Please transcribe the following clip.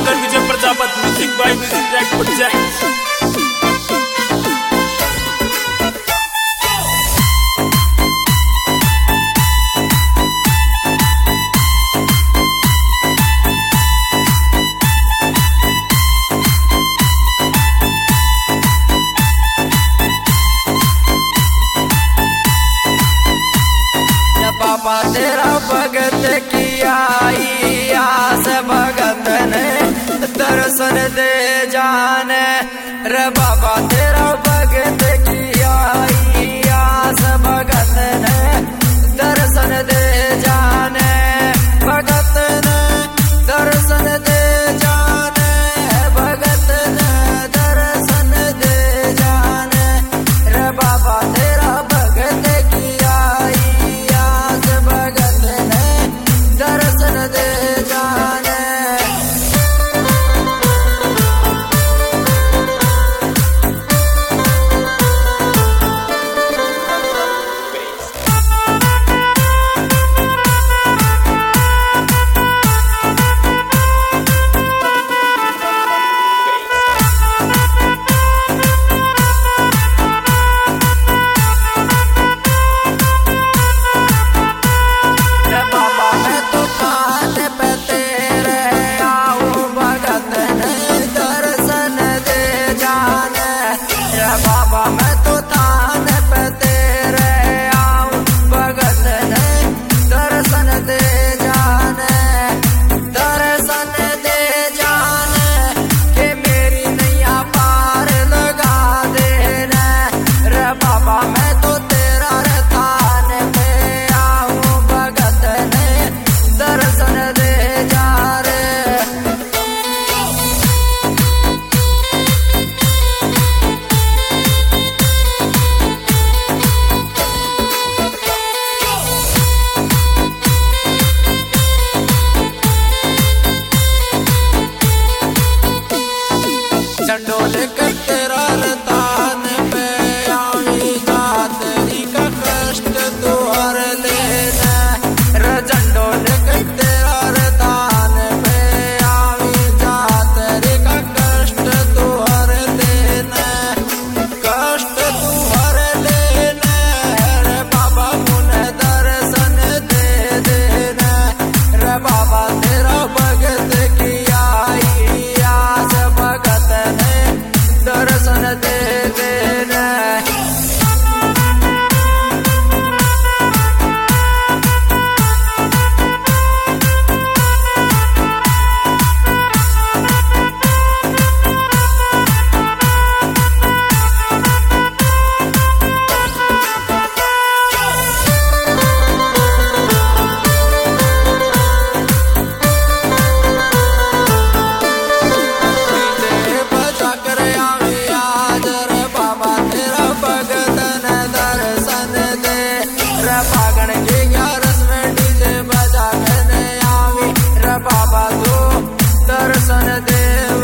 Singer Vijay Prajapati, music by music track project. बाबा तेरा भगत की आई आस भगत ने दर्शन दे जाने रे बाबा तेरा भगत की आई आस भगत ने दर्शन दे जाने भगत ने दर्शन दे जाने भगत ने दर्शन दे जाने रे बाबा तेरा भगत की दर्शन दे जाने। बाबा मैं तो तान पे तेरे आऊं भगत ने दर्शन दे जाने दर्शन दे जाने के मेरी नैया पार लगा देना रे बाबा मैं तो तेरा रे तान पे आऊं भगत ने दर्शन दे जा रे। चंडोल कर तेरा रतान पे आई जा तेरी का कष्ट तू हर लेना रे चंडोल कर तेरा रतान पे आई जा तेरी का कष्ट तू हर लेना कष्ट तू हर लेना रे बाबा मुझे दर्शन दे देना रे बाबा तेरा भगत की आई आस भगत ने दर्शन दे देना। फागण के 11 में डीजे बजा के आवी रे बाबा तू दर्शन दे।